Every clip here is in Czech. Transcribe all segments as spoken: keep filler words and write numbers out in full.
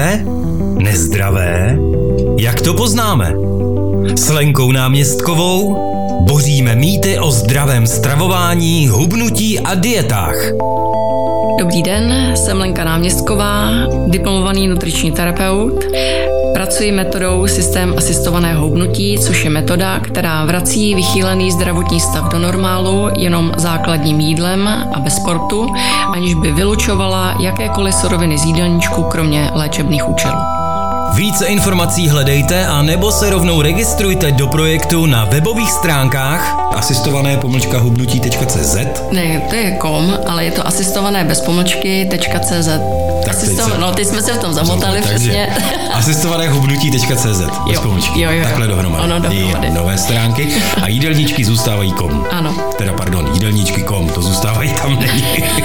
Zdravé? Nezdravé? Jak to poznáme? S Lenkou Náměstkovou boříme mýty o zdravém stravování, hubnutí a dietách. Dobrý den, jsem Lenka Náměstková, diplomovaný nutriční terapeut. Pracuji metodou systém asistovaného hubnutí, což je metoda, která vrací vychýlený zdravotní stav do normálu jenom základním jídlem a bez sportu, aniž by vylučovala jakékoliv suroviny z jídelníčku, kromě léčebných účelů. Více informací hledejte a nebo se rovnou registrujte do projektu na webových stránkách asistované pomlčka hubnutí tečka cé zet. Ne, to je kom, ale je to asistované bez pomlčky tečka cé zet. Tak Asistov... teď se... No, teď jsme se v tom zamotali, Takže přesně. asistované hubnutí tečka cé zet bez Jo, pomlčky. jo, jo. Takhle dohromady. Ono dohromady. Je nové stránky a jídelníčky zůstávají kom. Ano. Teda pardon, jídelníčky kom, to zůstávají tam není.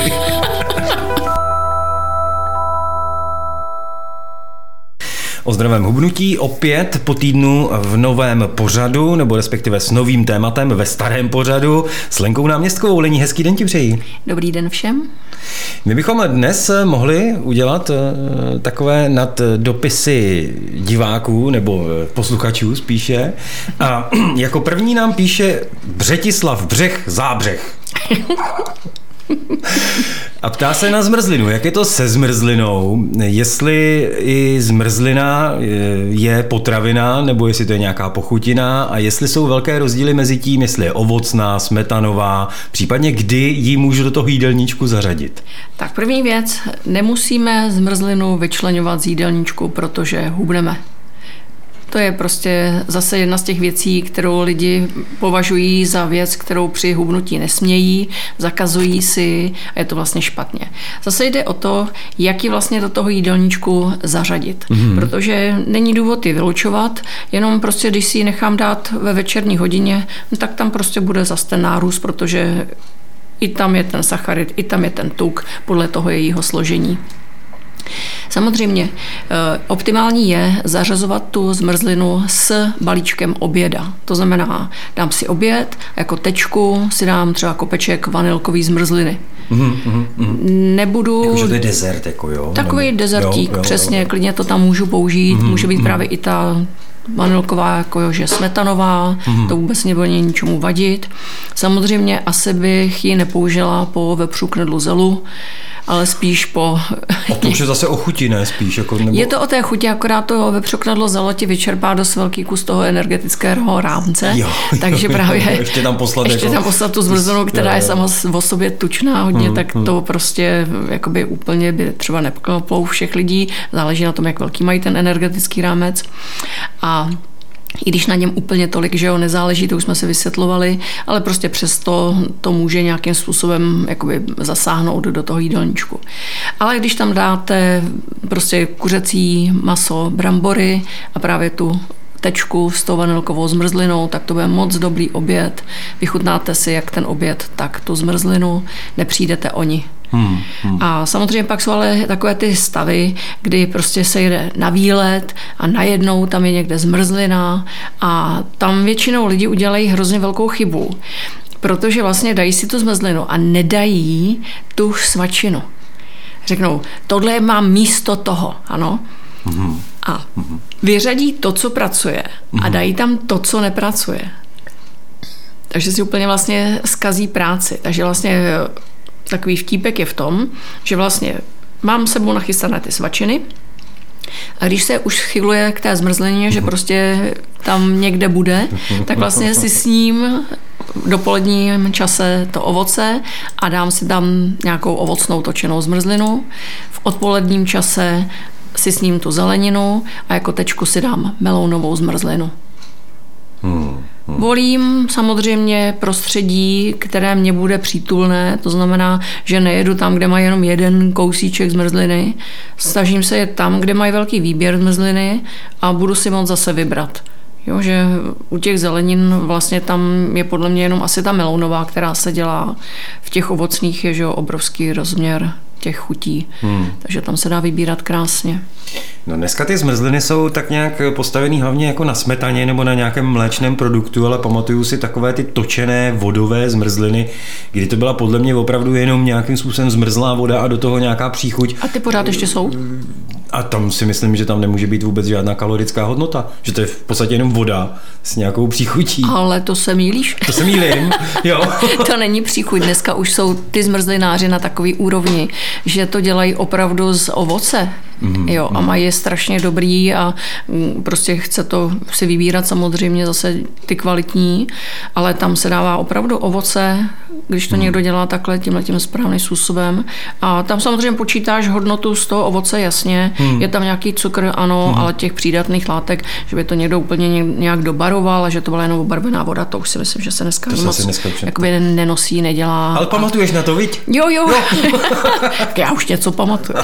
O zdravém hubnutí opět po týdnu v novém pořadu, nebo respektive s novým tématem ve starém pořadu s Lenkou Náměstkovou. Lení, hezký den ti přeji. Dobrý den všem. My bychom dnes mohli udělat takové nad dopisy diváků nebo posluchačů spíše. A jako první nám píše Břetislav Břeh Zábřeh. A ptá se na zmrzlinu. Jak je to se zmrzlinou? Jestli i zmrzlina je potravina, nebo jestli to je nějaká pochutina a jestli jsou velké rozdíly mezi tím, jestli je ovocná, smetanová, případně kdy ji můžu do toho jídelníčku zařadit? Tak první věc, nemusíme zmrzlinu vyčleňovat z jídelníčku, protože hubneme. To je prostě zase jedna z těch věcí, kterou lidi považují za věc, kterou při hubnutí nesmějí, zakazují si a je to vlastně špatně. Zase jde o to, jak ji vlastně do toho jídelníčku zařadit, mm-hmm. protože není důvod ji vylučovat, jenom prostě, když si ji nechám dát ve večerní hodině, tak tam prostě bude zase ten nárůst, protože i tam je ten sacharid, i tam je ten tuk podle toho jejího složení. Samozřejmě optimální je zařazovat tu zmrzlinu s balíčkem oběda. To znamená, dám si oběd, jako tečku si dám třeba kopeček vanilkový zmrzliny. Mm, mm, mm. Nebudu... Jakože to je dezert, jako jo? Takový nebo... dezertík, jo, jo, přesně, jo. Klidně to tam můžu použít, mm, může být mm. právě i ta vanilková, jako že smetanová, mm. to vůbec nebude ničemu vadit. Samozřejmě asi bych ji nepoužila po vepřu knedlu zelu, ale spíš po... A to už je zase o chuti, ne? Spíš, jako, nebo... Je to o té chuti, akorát to vepřoknadlo zelo ti vyčerpá dost velký kus toho energetického rámce, jo, takže jo, právě ještě tam poslat, ještě jako... tam poslat tu zmrzlinu, která jo, je sama o sobě tučná hodně, hmm, tak hmm. to prostě jakoby úplně by třeba nepoklopou všech lidí, záleží na tom, jak velký mají ten energetický rámec. A i když na něm úplně tolik, že jo, nezáleží, to už jsme si vysvětlovali, ale prostě přesto to může nějakým způsobem jakoby zasáhnout do toho jídelníčku. Ale když tam dáte prostě kuřecí maso, brambory a právě tu tečku s tou vanilkovou zmrzlinou, tak to bude moc dobrý oběd. Vychutnáte si jak ten oběd, tak tu zmrzlinu, nepřijdete o ni. Hmm, hmm. A samozřejmě pak jsou ale takové ty stavy, kdy prostě se jede na výlet a najednou tam je někde zmrzlina a tam většinou lidi udělají hrozně velkou chybu, protože vlastně dají si tu zmrzlinu a nedají tu svačinu. Řeknou, tohle mám místo toho, ano? Hmm. A vyřadí to, co pracuje a dají tam to, co nepracuje. Takže si úplně vlastně zkazí práci. Takže vlastně takový vtípek je v tom, že vlastně mám sebou nachystané ty svačiny a když se už schyluje k té zmrzlině, že prostě tam někde bude, tak vlastně si s ním v dopoledním čase to ovoce a dám si tam nějakou ovocnou točenou zmrzlinu. V odpoledním čase si s ním tu zeleninu a jako tečku si dám melounovou zmrzlinu. Hmm. Hmm. Volím samozřejmě prostředí, které mě bude přítulné, to znamená, že nejedu tam, kde mají jenom jeden kousíček zmrzliny, snažím se jet tam, kde mají velký výběr zmrzliny a budu si moct zase vybrat. Jo, že u těch zelenin vlastně tam je podle mě jenom asi ta melounová, která se dělá. V těch ovocných je, že obrovský rozměr těch chutí, hmm. takže tam se dá vybírat krásně. No dneska ty zmrzliny jsou tak nějak postavený hlavně jako na smetaně nebo na nějakém mléčném produktu, ale pamatuju si takové ty točené vodové zmrzliny, kdy to byla podle mě opravdu jenom nějakým způsobem zmrzlá voda a do toho nějaká příchuť. A ty pořád ještě jsou? A tam si myslím, že tam nemůže být vůbec žádná kalorická hodnota, že to je v podstatě jenom voda s nějakou příchutí. Ale to se mýlíš. To se mýlím, jo. To není příchuť. Dneska už jsou ty zmrzlináři na takový úrovni, že to dělají opravdu z ovoce. Mm, jo, a mají je strašně dobrý a prostě chce to si vybírat samozřejmě zase ty kvalitní, ale tam se dává opravdu ovoce, když to mm. někdo dělá takhle tímhletím správným způsobem. A tam samozřejmě počítáš hodnotu z toho ovoce jasně, mm. je tam nějaký cukr, ano, mm. ale těch přídatných látek, že by to někdo úplně nějak dobaroval a že to byla jenom obarvená voda, to už si myslím, že se dneska to moc dneska jakoby nenosí, nedělá. Ale pamatuješ na to, viď? Jo, jo. jo. Já už něco pamatuju.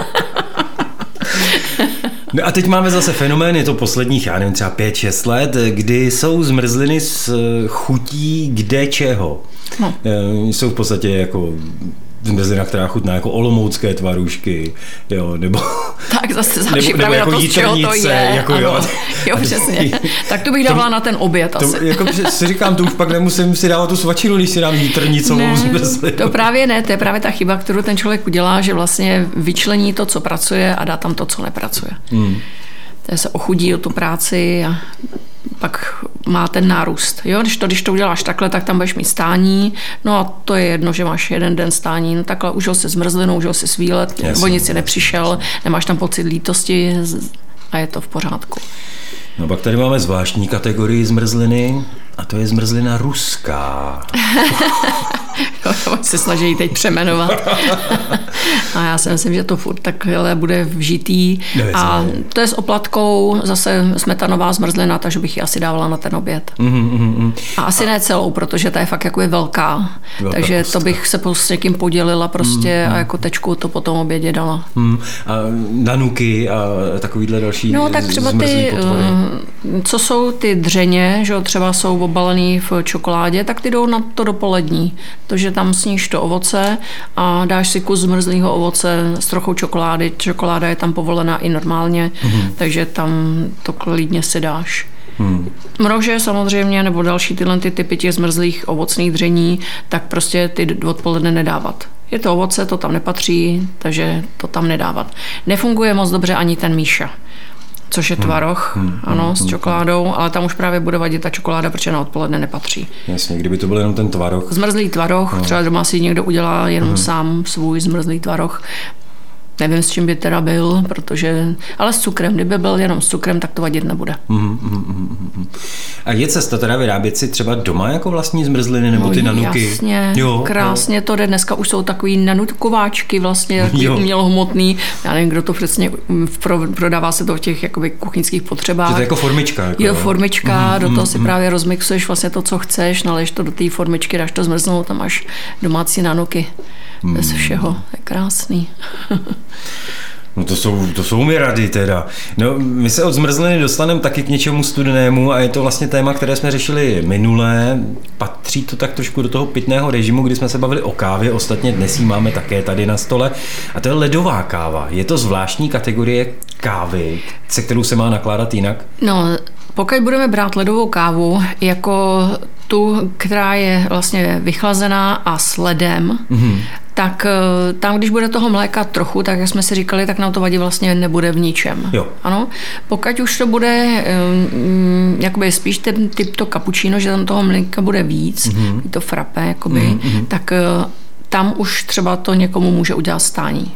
No a teď máme zase fenomén, je to posledních, já nevím, třeba pět šest let, kdy jsou zmrzliny s chutí kde čeho. No. Jsou v podstatě jako zmrzlina, která chutná jako olomoucké tvarůžky, jo, nebo... Tak zase záleží právě jako na to, z čeho to je. Jako ano, jo. jo, přesně. Tak to bych dávala to, na ten oběd to, asi. Jako si říkám, to už pak nemusím si dávat tu svačinu, když si dám jitrnicovou zmrzlinu. To právě ne, to je právě ta chyba, kterou ten člověk udělá, že vlastně vyčlení to, co pracuje a dá tam to, co nepracuje. Hmm. To se ochudí o tu práci a pak má ten nárůst. Jo? Když, to, když to uděláš takhle, tak tam budeš mít stání, no a to je jedno, že máš jeden den stání, no takhle užil si zmrzlinu, užil si výlet, o nic si nepřišel, nemáš tam pocit lítosti a je to v pořádku. No pak tady máme zvláštní kategorii zmrzliny a to je zmrzlina ruská. Se snaží teď přeměnovat. A já si myslím, že to furt takhle bude vžitý. A to je s oplatkou zase smetanová zmrzlina, takže bych ji asi dávala na ten oběd. Mm, mm, mm. A asi a... ne celou, protože ta je fakt jako je velká. velká takže pustka. To bych se s někým podělila prostě mm, a jako tečku to po tom obědě dala. Mm. A nanuky a takovýhle další no tak třeba ty, potvory. Co jsou ty dřeně, že třeba jsou obalený v čokoládě, tak ty jdou na to dopolední. Takže tam sníš to ovoce a dáš si kus zmrzlého ovoce s trochou čokolády. Čokoláda je tam povolená i normálně, mm. takže tam to klidně si dáš. Hmm. Mrože samozřejmě, nebo další tyhle ty typy těch zmrzlých ovocných dření, tak prostě ty odpoledne nedávat. Je to ovoce, to tam nepatří, takže to tam nedávat. Nefunguje moc dobře ani ten míša, což je tvaroh, hmm. ano, hmm. s čokoládou, ale tam už právě bude vadit ta čokoláda, protože na odpoledne nepatří. Jasně, kdyby to byl jenom ten tvaroh. Zmrzlý tvaroh, no. Třeba doma si někdo udělá jenom hmm. sám svůj zmrzlý tvaroh. Nevím, s čím by teda byl, protože... Ale s cukrem, kdyby byl jenom s cukrem, tak to vadit nebude. Mm, mm, mm, mm. A je cesta teda vyrábět si třeba doma jako vlastní zmrzliny nebo ty no, nanuky? Jasně, jo, krásně jo. To jde. Dneska už jsou takový nanutkováčky vlastně, umělohmotný. Já nevím, kdo to přesně prodává se to v těch jakoby kuchyňských potřebách. Že to je jako formička. Jako, jo, formička, mm, mm, do toho mm, si mm. právě rozmixuješ vlastně to, co chceš, naleješ to do té formičky, dáš to zmrznout, tam máš domácí nanuky. Mm. Bez všeho. Je krásný. No to jsou, to jsou mi rady teda. No, my se od zmrzliny dostaneme taky k něčemu studenému a je to vlastně téma, které jsme řešili minulé. Patří to tak trošku do toho pitného režimu, kdy jsme se bavili o kávě, ostatně dnes ji máme také tady na stole. A to je ledová káva. Je to zvláštní kategorie kávy, se kterou se má nakládat jinak? No, pokud budeme brát ledovou kávu jako tu, která je vlastně vychlazená a s ledem, mm-hmm. tak tam, když bude toho mléka trochu, tak jak jsme si říkali, tak nám to vadí vlastně nebude v ničem. Jo. Ano. Pokud už to bude um, jakoby spíš ten typ to cappuccino, že tam toho mléka bude víc, mm-hmm. to frappé, jakoby, mm-hmm. tak uh, tam už třeba to někomu může udělat stání.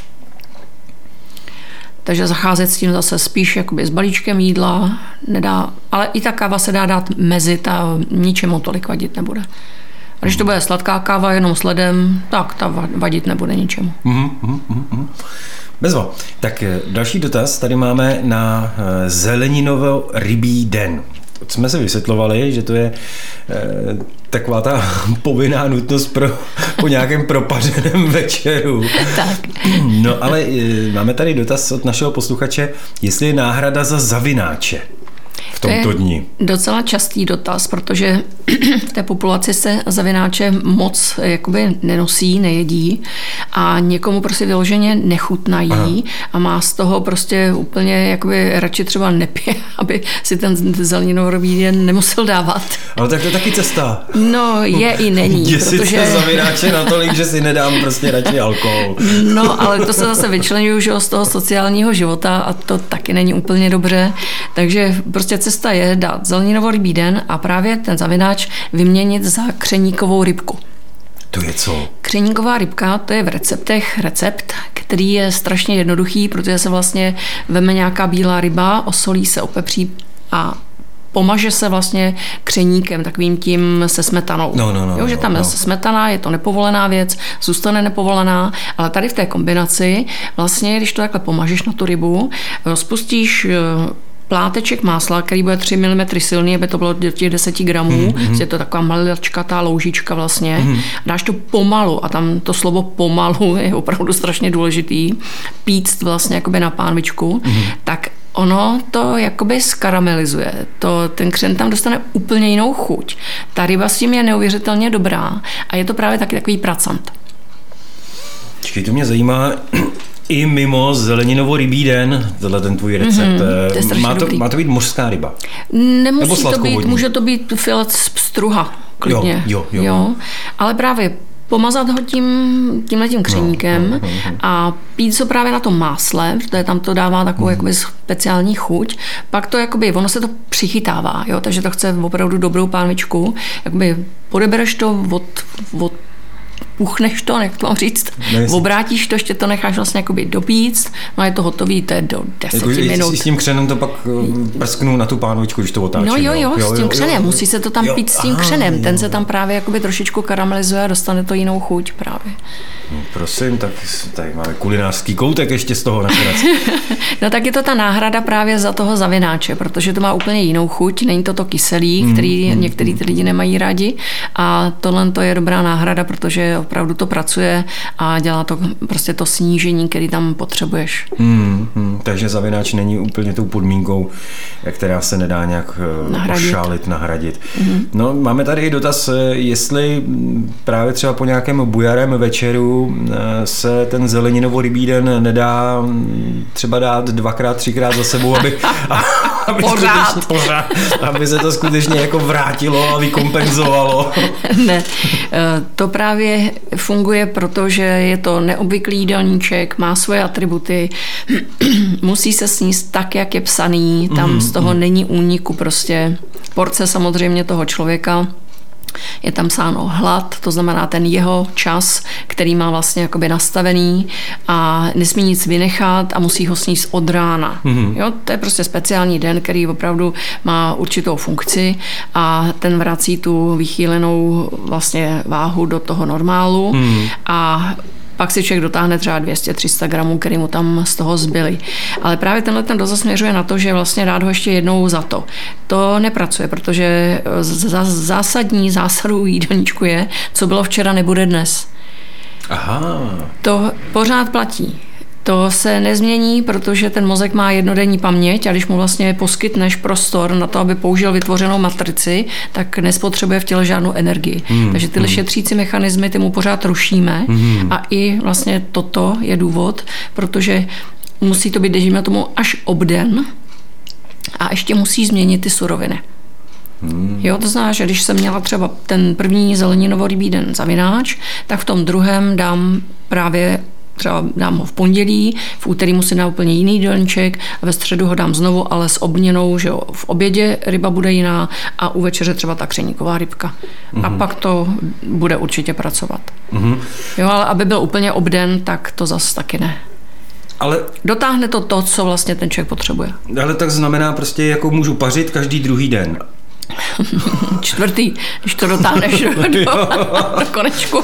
Takže zacházet s tím zase spíš jakoby s balíčkem jídla, nedá, ale i ta káva se dá dát mezit a ničemu tolik vadit nebude. A když to bude sladká káva jenom s ledem, tak ta vadit nebude ničemu. Mm, mm, mm. Bezva. Tak další dotaz tady máme na zeleninovo-rybí den. Jsme se vysvětlovali, že to je eh, taková ta povinná nutnost pro, po nějakém propařeném večeru. Tak. No ale eh, máme tady dotaz od našeho posluchače, jestli je náhrada za zavináče. v tomto dni? Docela častý dotaz, protože v té populaci se zavináče moc jakoby nenosí, nejedí a někomu prostě vyloženě nechutnají. Aha. A má z toho prostě úplně jakoby radši třeba nepije, aby si ten zeleninový den nemusel dávat. Ale tak to je taky cesta. No, je i není. Jestli protože... se zavináče natolik, že si nedám prostě radši alkohol. No, ale to se zase vyčleňuju že, z toho sociálního života a to taky není úplně dobře. Takže prostě cesta je dát zeleninový den a právě ten zavináč vyměnit za křeníkovou rybku. To je co? Křeníková rybka, to je v receptech recept, který je strašně jednoduchý, protože se vlastně veme nějaká bílá ryba, osolí se, opepří a pomaže se vlastně křeníkem, takovým tím se smetanou. No, no, no, jo, že tam no, je no. smetana, je to nepovolená věc, zůstane nepovolená, ale tady v té kombinaci vlastně, když to takhle pomažeš na tu rybu, rozpustíš pláteček másla, který bude tři milimetry silný, aby to bylo do těch deset gramů. Mm-hmm. Je to taková maličkatá loužička vlastně. Mm-hmm. Dáš to pomalu a tam to slovo pomalu je opravdu strašně důležitý. Píct vlastně jakoby na pánvičku. Mm-hmm. Tak ono to jakoby skaramelizuje. To, ten křen tam dostane úplně jinou chuť. Ta ryba s tím je neuvěřitelně dobrá a je to právě taky takový pracant. Počkej, to mě zajímá i mimo zeleninový den, tenhle ten tvůj recept. Mm-hmm, to má, to, má to být mořská ryba? Nemusí to být, může to být filet z pstruha, klidně. Jo, jo, jo. jo. Ale právě pomazat ho tím, tímhletím křeníkem no, no, no. a pít to právě na tom másle, protože tam to dává takovou mm. jakoby speciální chuť. Pak to jakoby, ono se to přichytává, jo, takže to chce opravdu dobrou pánvičku. Jakoby podebereš to od, od puchneš to, jak to mám říct, no, obrátíš to, ještě to necháš vlastně jakoby dopíct, no a je to hotový, to je do deseti jako, minut. S tím křenem to pak prsknu na tu pánvičku, když to otáčím. No jo, jo, jo, s tím jo, křenem, jo, musí se to tam jo, pít s tím aha, křenem, ten jo. se tam právě jakoby trošičku karamelizuje a dostane to jinou chuť právě. No, prosím, tak tady máme kulinářský koutek ještě z toho nakonec. No tak je to ta náhrada právě za toho zavináče, protože to má úplně jinou chuť, není to to kyselý, mm, který mm, některý ty lidi nemají rádi a tohle to je dobrá náhrada, protože opravdu to pracuje a dělá to prostě to snížení, který tam potřebuješ. Hmm, hmm, takže zavináč není úplně tou podmínkou, která se nedá nějak nahradit. ošálit, nahradit. Hmm. No, máme tady i dotaz, jestli právě třeba po nějakém bujarém večeru se ten zeleninový den nedá třeba dát dvakrát, třikrát za sebou, aby, aby, pořád. pořád, aby se to skutečně jako vrátilo a vykompenzovalo. Ne, to právě funguje, protože je to neobvyklý jídelníček, má svoje atributy, musí se sníst tak, jak je psaný, tam mm, z toho mm. není úniku prostě porce samozřejmě toho člověka. Je tam psáno hlad, to znamená ten jeho čas, který má vlastně jakoby nastavený a nesmí nic vynechat a musí ho sníst od rána. Mm-hmm. Jo, to je prostě speciální den, který opravdu má určitou funkci a ten vrací tu vychýlenou vlastně váhu do toho normálu mm. a pak si člověk dotáhne třeba dvě stě až tři sta gramů, který mu tam z toho zbyly. Ale právě tenhle ten dozor směřuje na to, že vlastně dát ho ještě jednou za to. To nepracuje, protože zásadní zásadou jídelníčku je, co bylo včera, nebude dnes. Aha. To pořád platí. To se nezmění, protože ten mozek má jednodenní paměť a když mu vlastně poskytneš prostor na to, aby použil vytvořenou matrici, tak nespotřebuje v těle žádnou energii. Hmm. Takže tyhle hmm. šetřící mechanismy ty mu pořád rušíme hmm. a i vlastně toto je důvod, protože musí to být, dejme tomu, až obden a ještě musí změnit ty suroviny. Hmm. Jo, to znamená, že když jsem měla třeba ten první zeleninový den zavináč, tak v tom druhém dám právě třeba dám ho v pondělí, v úterý musím dát úplně jiný jídelníček a ve středu ho dám znovu, ale s obměnou, že jo, v obědě ryba bude jiná a u večeře třeba ta křeníková rybka. Mm-hmm. A pak to bude určitě pracovat. Mm-hmm. Jo, ale aby byl úplně obden, tak to zas taky ne. Ale dotáhne to to, co vlastně ten člověk potřebuje. Ale tak znamená prostě, jako můžu pařit každý druhý den. Čtvrtý, když to dotáhneš do, do, do konečku.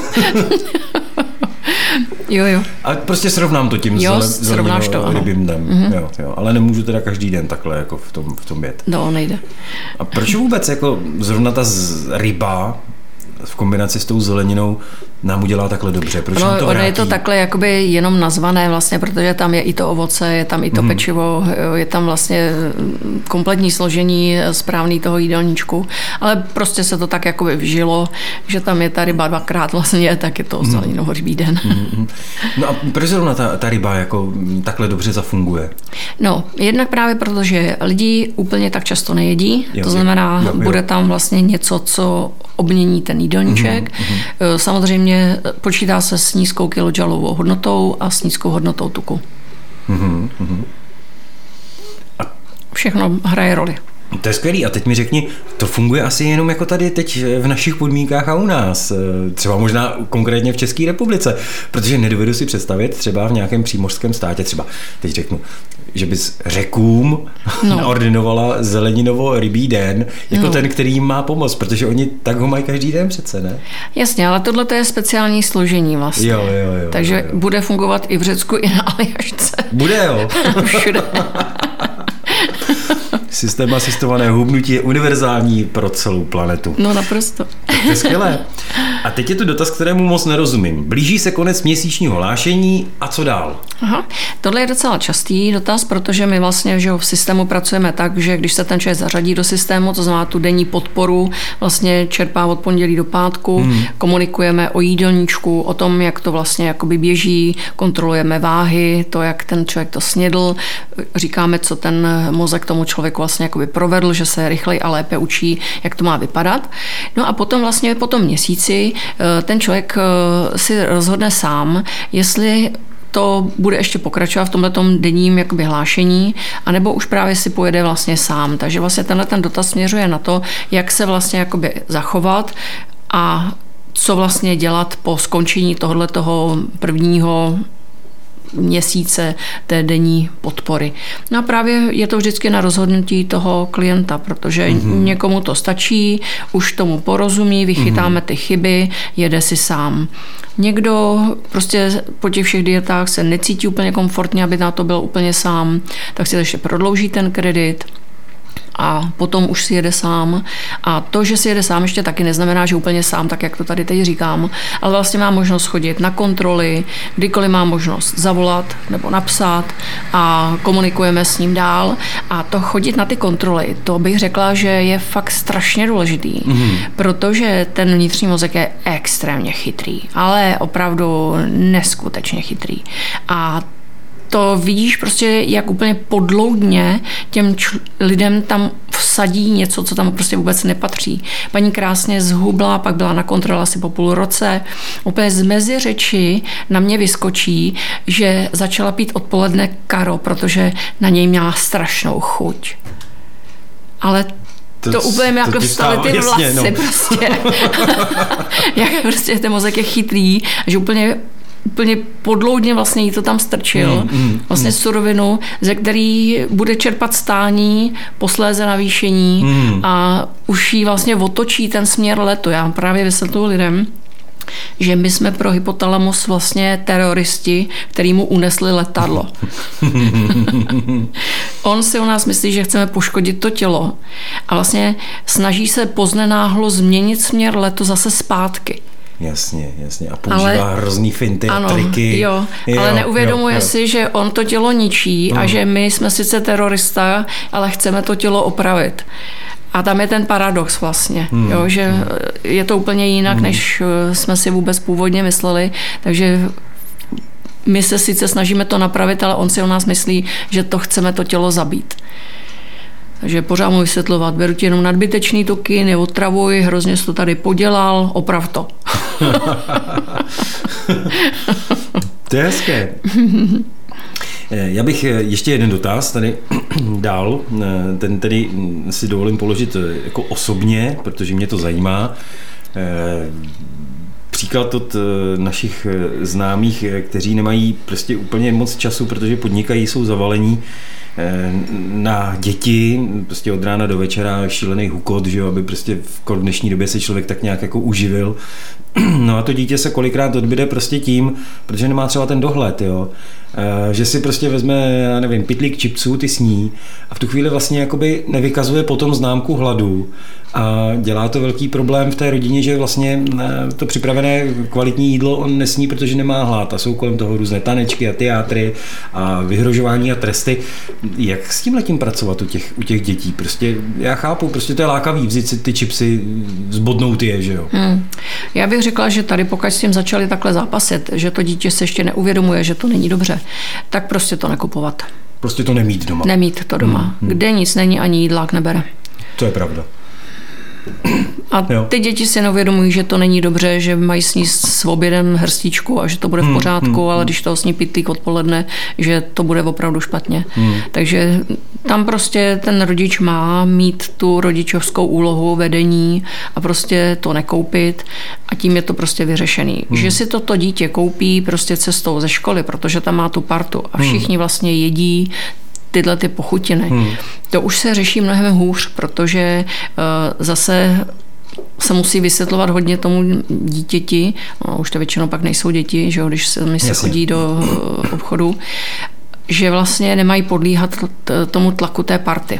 Jo, jo. A prostě srovnám to tím jo, srovnáš to, rybím dnem. Mm-hmm. Jo, jo. Ale nemůžu teda každý den takhle jako v tom, v tom jet. No, nejde. A proč vůbec jako zrovna ta ryba v kombinaci s tou zeleninou nám udělá takhle dobře. Proč no, nám to ono vrátí? je to takhle jakoby jenom nazvané vlastně, protože tam je i to ovoce, je tam i to hmm. pečivo, je tam vlastně kompletní složení správný toho jídelníčku, ale prostě se to tak jakoby vžilo, že tam je ta ryba dvakrát vlastně, tak je to hmm. zeleninový den. Hmm. No a proč zrovna ta, ta ryba jako takhle dobře zafunguje? No, jednak právě proto, že lidi úplně tak často nejedí, jo, to znamená, jo, jo. bude tam vlastně něco, co obmění ten jídelníček. Mm-hmm. Samozřejmě počítá se s nízkou kilojoulovou hodnotou a s nízkou hodnotou tuku. Mm-hmm. A všechno hraje roli. To je skvělý. A teď mi řekni, to funguje asi jenom jako tady teď v našich podmínkách a u nás. Třeba možná konkrétně v České republice. Protože nedovedu si představit třeba v nějakém přímořském státě, třeba teď řeknu, že bys Řekům no. naordinovala zeleninovo-rybí den, jako no. ten, který jim má pomoct, protože oni tak ho mají každý den přece, ne? Jasně, ale tohle je speciální složení vlastně. Jo, jo, jo. Takže jo, jo. bude fungovat i v Řecku, i na Aljašce. Bude, jo. Všude. Systém asistované hubnutí je univerzální pro celou planetu. No naprosto. Tak to je skvělé. A teď je tu dotaz, kterému moc nerozumím. Blíží se konec měsíčního hlášení a co dál? Aha. Tohle je docela častý dotaz, protože my vlastně že v systému pracujeme tak, že když se ten člověk zařadí do systému, to znamená tu denní podporu, vlastně čerpá od pondělí do pátku, hmm. komunikujeme o jídelníčku, o tom, jak to vlastně jakoby běží, kontrolujeme váhy, to, jak ten člověk to snědl, říkáme, co ten mozek tomu člověku vlastně jakoby provedl, že se rychleji a lépe učí, jak to má vypadat. No a potom vlastně po tom měsíci ten člověk si rozhodne sám, jestli to bude ještě pokračovat v tomhletom denním jakoby hlášení, anebo už právě si pojede vlastně sám. Takže vlastně tenhle ten dotaz směřuje na to, jak se vlastně jakoby zachovat a co vlastně dělat po skončení tohoto prvního měsíce té denní podpory. No a právě je to vždycky na rozhodnutí toho klienta, protože mm-hmm. někomu to stačí, už tomu porozumí, vychytáme mm-hmm. ty chyby, jede si sám. Někdo prostě po těch všech dietách se necítí úplně komfortně, aby na to byl úplně sám, tak si ještě prodlouží ten kredit a potom už si jede sám. A to, že si jede sám, ještě taky neznamená, že úplně sám, tak jak to tady teď říkám, ale vlastně má možnost chodit na kontroly, kdykoliv má možnost zavolat nebo napsat a komunikujeme s ním dál. A to chodit na ty kontroly, to bych řekla, že je fakt strašně důležitý, mm-hmm. protože ten vnitřní mozek je extrémně chytrý, ale opravdu neskutečně chytrý. A to vidíš prostě, jak úplně podloudně těm č- lidem tam vsadí něco, co tam prostě vůbec nepatří. Paní krásně zhubla, pak byla na kontrole asi po půl roce. Úplně z mezi řeči na mě vyskočí, že začala pít odpoledne karo, protože na něj měla strašnou chuť. Ale to, to úplně mi jako vstaly ty vlasy jasně, no. prostě. Jak prostě ten mozek je chytrý, že úplně úplně podloudně vlastně jí to tam strčil. Mm, mm, vlastně mm. surovinu, ze který bude čerpat stání, posléze navýšení mm. a už jí vlastně otočí ten směr letu. Já právě vysvětluji lidem, že my jsme pro hypotalamus vlastně teroristi, který mu unesli letadlo. On si o nás myslí, že chceme poškodit to tělo a vlastně snaží se poznenáhlo změnit směr letu zase zpátky. Jasně, jasně. A používá ale, hrozný finty a ano, triky. Jo, jo, ale neuvědomuje jo, jo. si, že on to tělo ničí mm. a že my jsme sice terorista, ale chceme to tělo opravit. A tam je ten paradox vlastně, mm. jo, že mm. je to úplně jinak, mm. než jsme si vůbec původně mysleli. Takže my se sice snažíme to napravit, ale on si o nás myslí, že to chceme to tělo zabít. Takže pořád mu vysvětlovat, beru ti jenom nadbytečný tuky, neotravuj, hrozně jsi to tady podělal, oprav to. To je hezké. Já bych ještě jeden dotaz tady dal, ten tedy si dovolím položit jako osobně, protože mě to zajímá. Příklad od našich známých, kteří nemají prostě úplně moc času, protože podnikají, jsou zavalení na děti, prostě od rána do večera šílený hukot, že jo, aby prostě v dnešní době se člověk tak nějak jako uživil. No a to dítě se kolikrát odbyde prostě tím, protože nemá třeba ten dohled, jo. že si prostě vezme, já nevím, pytlík čipsů, ty sní a v tu chvíli vlastně jakoby nevykazuje potom známku hladu a dělá to velký problém v té rodině, že vlastně to připravené kvalitní jídlo on nesní, protože nemá hlad a jsou kolem toho různé tanečky a teátry a vyhrožování a tresty. Jak s tím letím pracovat u těch, u těch dětí? Prostě já chápu, prostě to je lákavý vzít si ty čipsy, zbodnout je, že jo? Hmm. Já bych řekla, že tady pokud s tím začali takhle zápasit, že to dítě se ještě neuvědomuje, že to není dobře, tak prostě to nekupovat. Prostě to nemít doma. Nemít to doma. Hmm. Kde nic není, ani jídlák nebere. To je pravda. A ty děti si neuvědomují, že to není dobře, že mají sníst s obědem hrstičku a že to bude v pořádku, hmm, ale když toho sní pytlík odpoledne, že to bude opravdu špatně. Hmm. Takže tam prostě ten rodič má mít tu rodičovskou úlohu vedení a prostě to nekoupit a tím je to prostě vyřešený. Hmm. Že si toto dítě koupí prostě cestou ze školy, protože tam má tu partu a všichni vlastně jedí tyhle ty pochutiny. Hmm. To už se řeší mnohem hůř, protože uh, zase se musí vysvětlovat hodně tomu dítěti, no, už to většinou pak nejsou děti, že jo, když se, my se chodí do uh, obchodu, že vlastně nemají podlíhat t- tomu tlaku té party.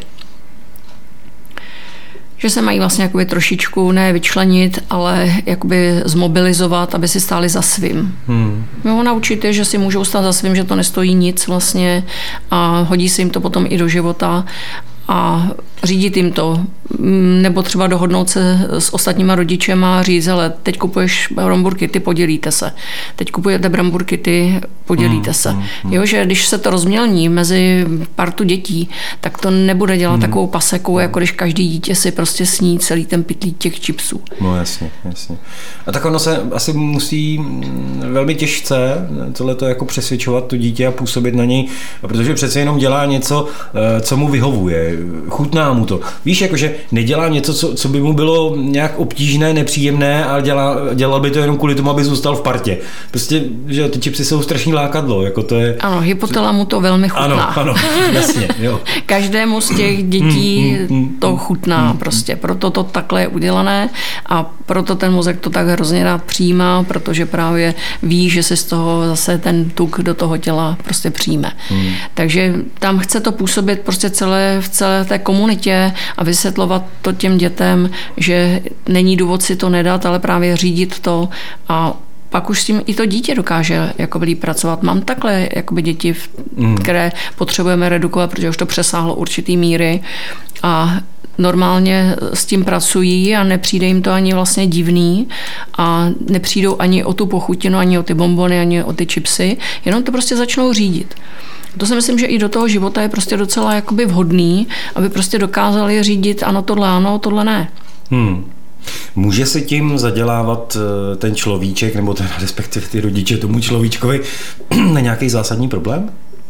Že se mají vlastně jakoby trošičku ne vyčlenit, ale jakoby zmobilizovat, aby si stáli za svým. Hmm. Jo, naučit je, že si můžou stát za svým, že to nestojí nic vlastně a hodí se jim to potom i do života a řídit jim to. Nebo třeba dohodnout se s ostatníma rodičema a říct, hele, teď kupuješ bramburky, ty podělíte se. Teď kupujete bramburky, ty podělíte mm, se. Mm, mm. Jo, že když se to rozmělní mezi partu dětí, tak to nebude dělat mm. takovou paseku, jako když každý dítě si prostě sní celý ten pytlík těch chipsů. No jasně, jasně. A tak ono se asi musí velmi těžce tohleto jako přesvědčovat to dítě a působit na něj, protože přece jenom dělá něco, co mu vyhovuje. Chutná mu to. Víš, jakože nedělá něco, co, co by mu bylo nějak obtížné, nepříjemné, ale dělá, dělal by to jenom kvůli tomu, aby zůstal v partě. Prostě, že ty čipsy jsou strašný lákadlo. Jako to je, ano, hypotalamu to velmi chutná. Ano, ano, jasně. Jo. Každému z těch dětí to chutná prostě. Proto to takhle je udělané a proto ten mozek to tak hrozně rád přijímá, protože právě ví, že se z toho zase ten tuk do toho těla prostě přijme. Hmm. Takže tam chce to působit prostě celé, v celé té komunitě a vysvětlovat to těm dětem, že není důvod si to nedat, ale právě řídit to a pak už s tím i to dítě dokáže jakoby líp pracovat. Mám takhle jakoby děti, které potřebujeme redukovat, protože už to přesáhlo určitý míry a normálně s tím pracují a nepřijde jim to ani vlastně divný a nepřijdou ani o tu pochutinu, ani o ty bonbony, ani o ty chipsy, jenom to prostě začnou řídit. To si myslím, že i do toho života je prostě docela jakoby vhodný, aby prostě dokázali řídit ano, tohle ano, tohle ne. Hmm. Může se tím zadělávat ten človíček, nebo ten, respektive ty rodiče tomu človíčkovi na nějaký zásadní problém?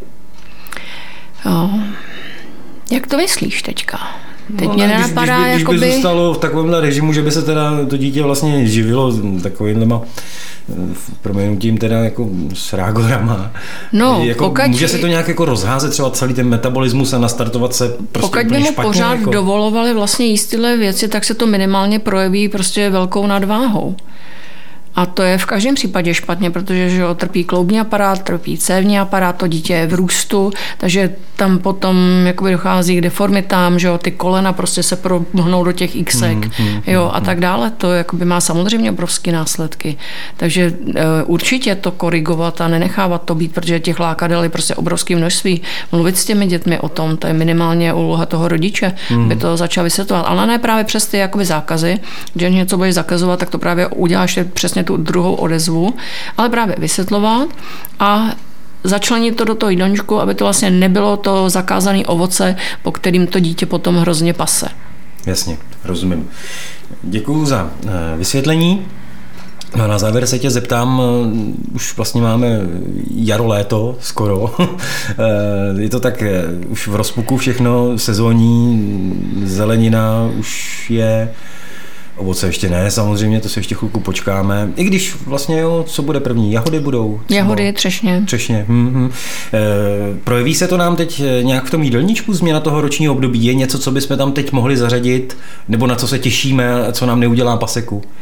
Jo. Jak to myslíš teďka? Teď no, mě ne, nenapadá, když, když, jakoby... když by zůstalo v takovémhle režimu, že by se teda to dítě vlastně živilo takovýmhlema proměnutím teda jako s rágorama. No, jako, pokud... Může se to nějak jako rozházet třeba celý ten metabolismus a nastartovat se prostě pokud by mu špatně, pořád jako... dovolovali vlastně jíst tyhle věci, tak se to minimálně projeví prostě velkou nadváhou. A to je v každém případě špatně, protože že jo, trpí kloubní aparát, trpí cévní aparát, to dítě je v růstu, takže tam potom jakoby dochází k deformitám, že jo, ty kolena prostě se prohnou do těch xek, mm, mm, jo, a tak dále. To jakoby má samozřejmě obrovské následky. Takže e, určitě to korigovat a nenechávat to být, protože těch lákadel je prostě obrovské množství. Mluvit s těmi dětmi o tom, to je minimálně úloha toho rodiče, mm. by to začal vysvětlovat. Ale ne právě přes ty jakoby zákazy, že něco budeš zakazovat, tak to právě uděláš přesně tu druhou odezvu, ale právě vysvětlovat a začlenit to do toho jídelníčku, aby to vlastně nebylo to zakázané ovoce, po kterým to dítě potom hrozně pase. Jasně, rozumím. Děkuju za vysvětlení. No a na závěr se tě zeptám, už vlastně máme jaro, léto, skoro. Je to tak už v rozpuku všechno, sezónní, zelenina už je... Ovoce ještě ne, samozřejmě, to se ještě chvilku počkáme. I když vlastně, jo, co bude první? Jahody budou? Jahody, třešně. Třešně. Mm-hmm. E, projeví se to nám teď nějak v tom jídelníčku, změna toho ročního období? Je něco, co bychom tam teď mohli zařadit? Nebo na co se těšíme, co nám neudělá paseku?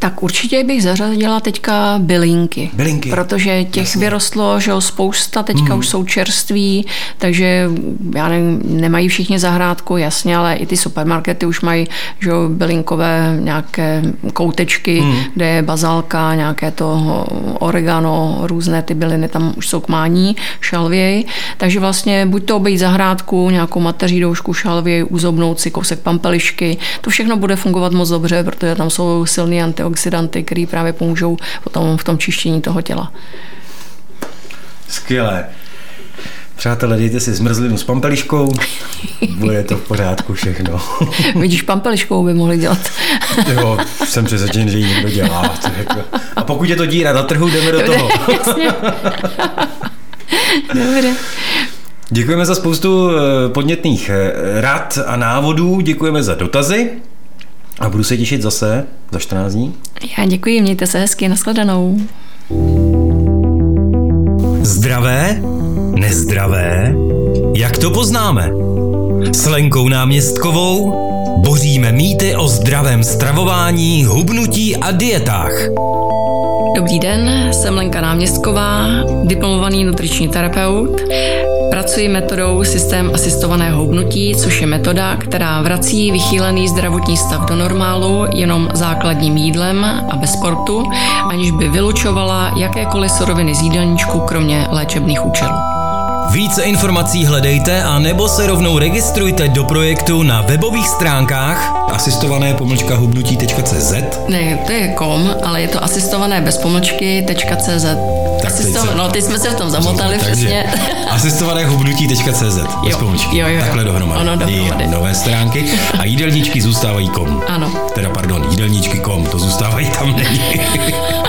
Tak určitě bych zařadila teďka bylinky. Bylinky. Protože těch Jasně. vyrostlo, že jo, spousta, teďka hmm. už jsou čerství, takže já nevím, nemají všichni zahrádku, jasně, ale i ty supermarkety už mají, že jo, bylinkové nějaké koutečky, hmm. kde je bazálka, nějaké to oregano, různé ty byliny tam už jsou k mání, šalvěj. Takže vlastně buď to obejít zahrádku, nějakou mateří doušku, šalvěj, uzobnout si kousek pampelišky, to všechno bude fungovat moc dobře, protože tam jsou silný antioxidanty, které právě pomůžou potom v tom čištění toho těla. Skvělé. Přátelé, dejte si zmrzlinu s pampeliškou, bude to v pořádku všechno. Vidíš, pampeliškou by mohli dělat. Jo, jsem přesvědčen, že ji někdo dělá. A pokud je to díra na trhu, jdeme do Dobře, toho. Jasně. Dobře. Děkujeme za spoustu podnětných rad a návodů, děkujeme za dotazy a budu se těšit zase za čtrnáct dní. Já děkuji, mějte se hezky, nashledanou. Zdravé? Nezdravé? Jak to poznáme? S Lenkou Náměstkovou boříme mýty o zdravém stravování, hubnutí a dietách. Dobrý den, jsem Lenka Náměstková, diplomovaný nutriční terapeut. Pracuji metodou systém asistovaného hubnutí, což je metoda, která vrací vychýlený zdravotní stav do normálu jenom základním jídlem a bez sportu, aniž by vylučovala jakékoliv suroviny z jídelníčku, kromě léčebných účelů. Více informací hledejte a nebo se rovnou registrujte do projektu na webových stránkách asistované pomlčka hubnutí tečka cé zet. Ne, to je kom, ale je to asistované bez pomlčky tečka cé zet. Asistov... se... No, teď jsme se v tom zamotali přesně. asistované hubnutí tečka cé zet bez pomlčky. Jo, jo, jo. Takhle dohromady. Ono dohromady. Nové stránky a jídelníčky zůstávají kom. Ano. Teda pardon, jídelníčky kom, to zůstávají tam není.